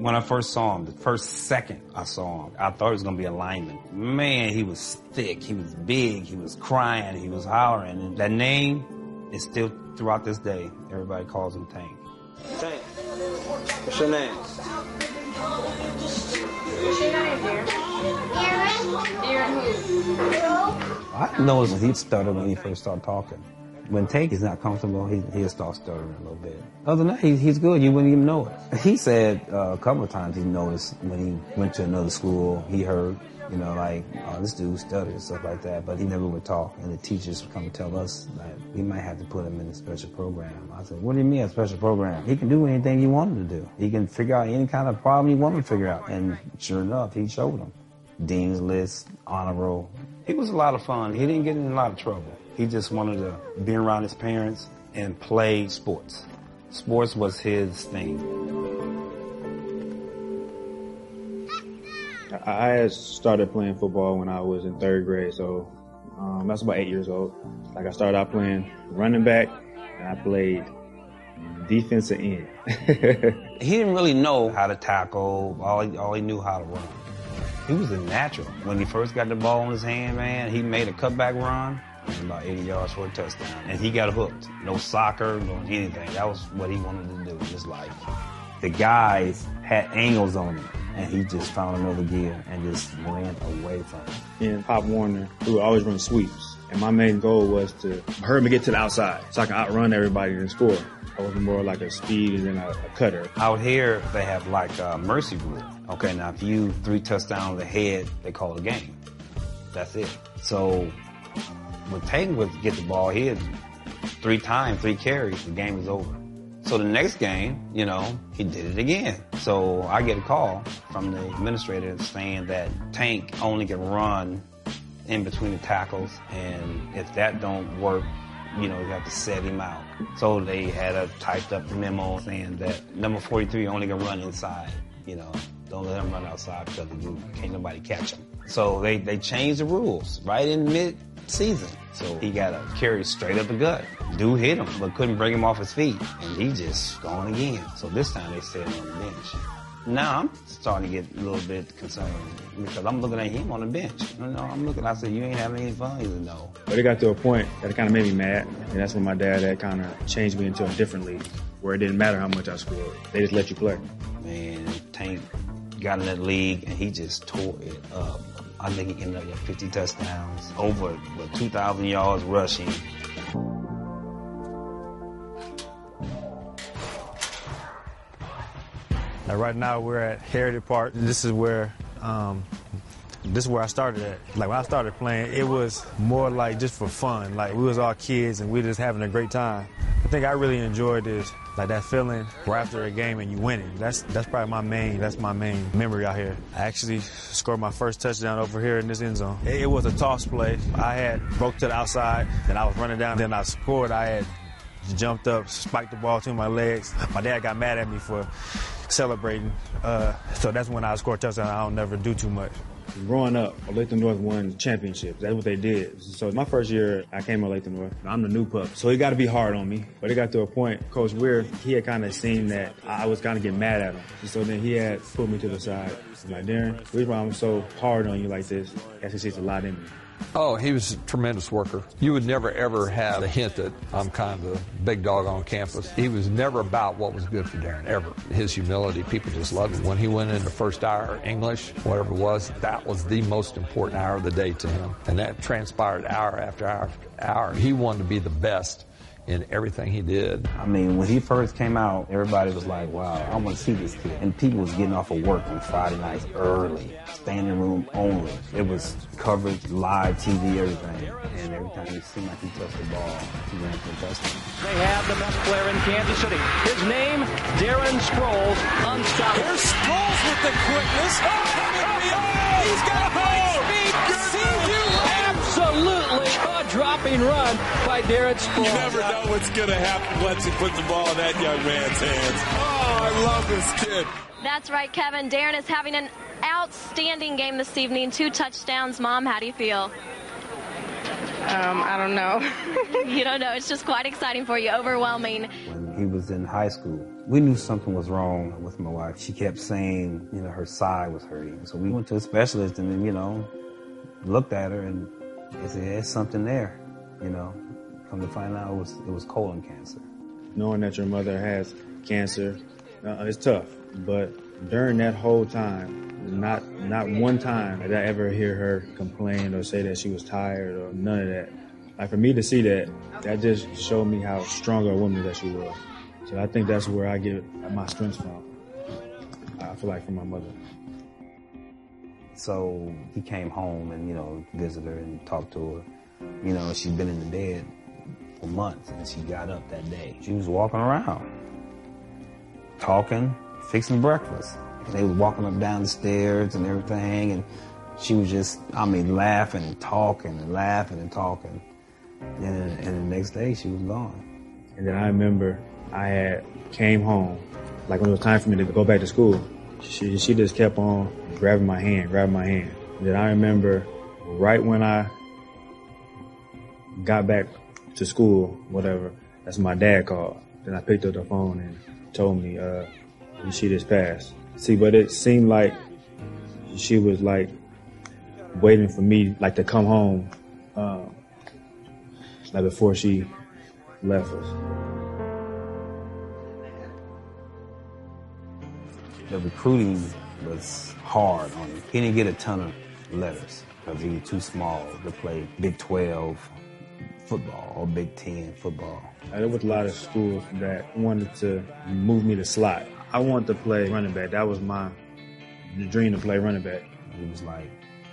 When I first saw him, the first second I saw him, I thought he was going to be a lineman. Man, he was thick, he was big, he was crying, he was hollering. And that name is still, throughout this day, everybody calls him Tank. Tank, what's your name? What's your name, dear? Darren who? I noticed he stuttered when he first started talking. When Tank is not comfortable, he'll start stuttering a little bit. Other than that, he's good. You wouldn't even know it. He said a couple of times he noticed when he went to another school, he heard, like, oh, this dude stutters and stuff like that, but he never would talk. And the teachers would come and tell us that we might have to put him in a special program. I said, what do you mean a special program? He can do anything you want him to do. He can figure out any kind of problem you want him to figure out. And sure enough, he showed them. Dean's List, honor roll. He was a lot of fun. He didn't get in a lot of trouble. He just wanted to be around his parents and play sports. Sports was his thing. I had started playing football when I was in 3rd grade, so that's about 8 years old. Like, I started out playing running back, and I played defensive end. He didn't really know how to tackle. All he knew how to run. He was a natural. When he first got the ball in his hand, man, he made a cutback run. About 80 yards for a touchdown. And he got hooked. No soccer, no anything. That was what he wanted to do in his life. The guys had angles on him, and he just found another gear and just ran away from him. In Pop Warner, we would always run sweeps. And my main goal was to hurry him to get to the outside so I can outrun everybody and score. I was more like a speed and a cutter. Out here, they have like a mercy rule. Okay, now if you 3 touchdowns ahead, they call the game. That's it. So when Tank would get the ball, he had 3 carries, the game was over. So the next game, he did it again. So I get a call from the administrator saying that Tank only can run in between the tackles, and if that don't work, you have to set him out. So they had a typed up memo saying that number 43 only can run inside, Don't let him run outside because can't nobody catch him. So they changed the rules right in mid-season. So he got a carry straight up the gut. Dude hit him, but couldn't bring him off his feet. And he just gone again. So this time they set him on the bench. Now I'm starting to get a little bit concerned because I'm looking at him on the bench. I said, you ain't having any fun? He said, no. But it got to a point that it kind of made me mad. And that's when my dad had kind of changed me into a different league where it didn't matter how much I scored. They just let you play. Man, Tank got in that league and he just tore it up. I think he ended up with 50 touchdowns, over 2,000 yards rushing. Now, right now we're at Heritage Park. This is where I started at. Like, when I started playing, it was more like just for fun. Like, we was all kids and we just having a great time. I think I really enjoyed this, like that feeling right after a game and you winning. That's probably my main memory out here. I actually scored my first touchdown over here in this end zone. It was a toss play. I had broke to the outside, then I was running down, then I scored. I had jumped up, spiked the ball between my legs. My dad got mad at me for celebrating. So that's when I scored a touchdown. I don't never do too much. Growing up, Latham North won championships. That's what they did. So my first year, I came to Latham North. I'm the new pup, so he got to be hard on me. But it got to a point, Coach Weir, he had kind of seen that I was kind of getting mad at him. So then he had put me to the side. He's like, Darren, the reason why I'm so hard on you like this, he actually sees a lot in me. Oh, he was a tremendous worker. You would never, ever have a hint that I'm kind of a big dog on campus. He was never about what was good for Darren, ever. His humility, people just loved him. When he went into first hour English, whatever it was, that was the most important hour of the day to him. And that transpired hour after hour after hour. He wanted to be the best in everything he did. I mean, when he first came out, everybody was like, wow, I want to see this kid. And people was getting off of work on Friday nights early, standing room only. It was covered, live TV, everything. And every time he seemed like he touched the ball, he ran for a touchdown. They have the best player in Kansas City. His name, Darren Sproles, unstoppable. Here's Sproles with the quickness. He's got a high speed. Absolutely jaw-dropping run by Darren Sproles. You never know what's going to happen once you put the ball in that young man's hands. Oh, I love this kid. That's right, Kevin. Darren is having an outstanding game this evening. 2 touchdowns. Mom, how do you feel? I don't know. You don't know. It's just quite exciting for you, overwhelming. When he was in high school, we knew something was wrong with my wife. She kept saying, her side was hurting. So we went to a specialist and then, looked at her and they said, there's something there, Come to find out it was colon cancer. Knowing that your mother has cancer, it's tough. But during that whole time, not one time did I ever hear her complain or say that she was tired or none of that. Like, for me to see that just showed me how strong a woman that she was. So I think that's where I get my strength from. I feel like from my mother. So he came home and, visited her and talked to her. She'd been in the bed for months and she got up that day. She was walking around, talking, fixing breakfast. And they was walking up down the stairs and everything, and she was just, laughing and talking and laughing and talking. And the next day she was gone. And then I remember I had came home, like when it was time for me to go back to school, she just kept on grabbing my hand. And then I remember right when I got back to school, whatever, that's when my dad called. Then I picked up the phone and told me, she just passed. See, but it seemed like she was like waiting for me, like to come home, like before she left us. The recruiting was hard on him. He didn't get a ton of letters because he was too small to play Big 12 football or Big 10 football. There was a lot of schools that wanted to move me to slot. I wanted to play running back. That was my dream, to play running back. He was like,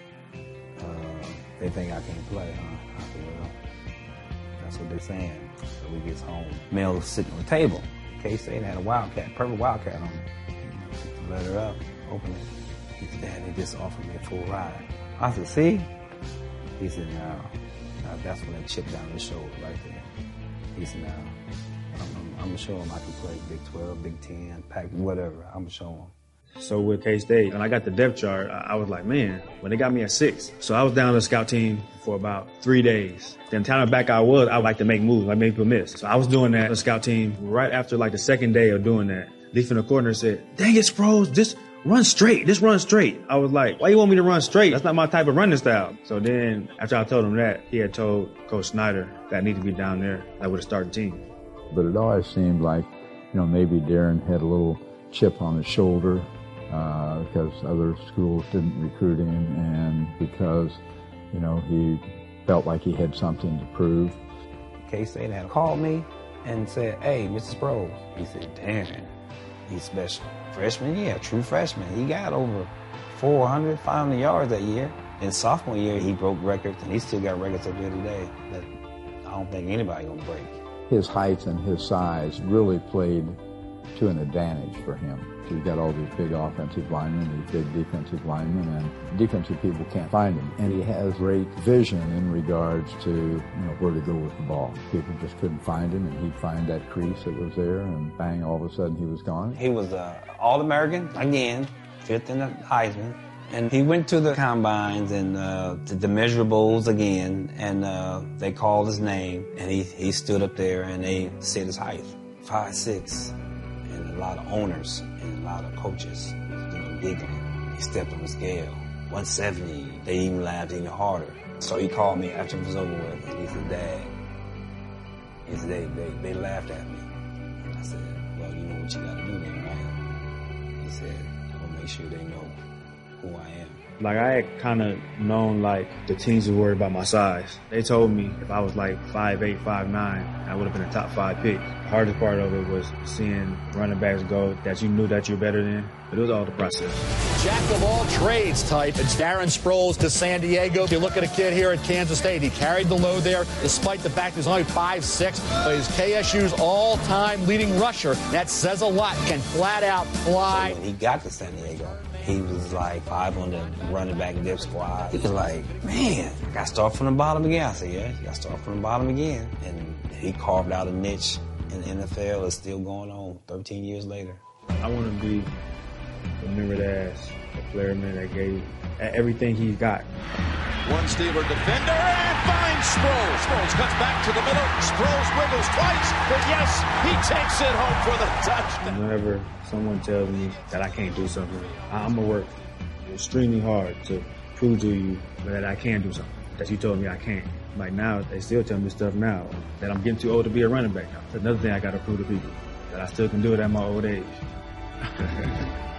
they think I can't play, huh? I said, well, that's what they're saying. So we gets home. Mail was sitting on the table. K-State had a Wildcat, purple Wildcat on it. Let her up, open it. He said, Dad, they just offered me a full ride. I said, see? He said, no. That's when they chipped down his shoulder right there. He said, no. I'm going to show him I can play Big 12, Big 10, Pac, whatever. I'm going to show him. So with K-State, when I got the depth chart, I was like, man, when they got me at 6. So I was down on the scout team for about 3 days. Then talent back I like to make moves, like make people miss. So I was doing that on the scout team. Right after like the second day of doing that, defensive coordinator said, dang it, Sproles, just run straight. Just run straight. I was like, why you want me to run straight? That's not my type of running style. So then after I told him that, he had told Coach Snyder that I need to be down there, like with a starting team. But it always seemed like, maybe Darren had a little chip on his shoulder because other schools didn't recruit him and because, he felt like he had something to prove. K-State had called me and said, hey, Mr. Sproles. He said, Darren, he's special. Freshman, yeah, true freshman. He got over 400, 500 yards that year. In sophomore year, he broke records, and he still got records up there today that I don't think anybody gonna break. His height and his size really played to an advantage for him. He's got all these big offensive linemen, these big defensive linemen, and defensive people can't find him. And he has great vision in regards to, where to go with the ball. People just couldn't find him, and he'd find that crease that was there, and bang, all of a sudden he was gone. He was All-American, again, 5th in the Heisman. And he went to the combines and to the measurables again, and they called his name, and he stood up there, and they said his height, 5'6", and a lot of owners and a lot of coaches, giggling. He stepped on the scale, 170. They even laughed even harder. So he called me after it was over with, and he said, Dad, they laughed at me. And I said, well, you know what you got to do then, right? He said, I'm gonna make sure they know who I am. Like, I had kind of known, the teams were worried about my size. They told me if I was 5'8", 5'9", I would have been a top 5 pick. The hardest part of it was seeing running backs go that you knew that you're better than, but it was all the process. Jack of all trades type. It's Darren Sproles to San Diego. If you look at a kid here at Kansas State, he carried the load there despite the fact he's only 5'6", but he's KSU's all-time leading rusher. That says a lot. Can flat out fly. So when he got to San Diego, he was 5 on the running back depth squad. He was like, man, I got to start from the bottom again. I said, yeah, you got to start from the bottom again. And he carved out a niche in the NFL. It's still going on 13 years later. I want to be remembered as a player, man, that gave everything he's got. One Steeler defender and finds Sproles. Sproles cuts back to the middle. Sproles wiggles twice, but yes, he takes it home for the touchdown. Whenever someone tells me that I can't do something, I'm going to work extremely hard to prove to you that I can do something that you told me I can't. Like now, they still tell me stuff now that I'm getting too old to be a running back now. That's another thing I got to prove to people, that I still can do it at my old age.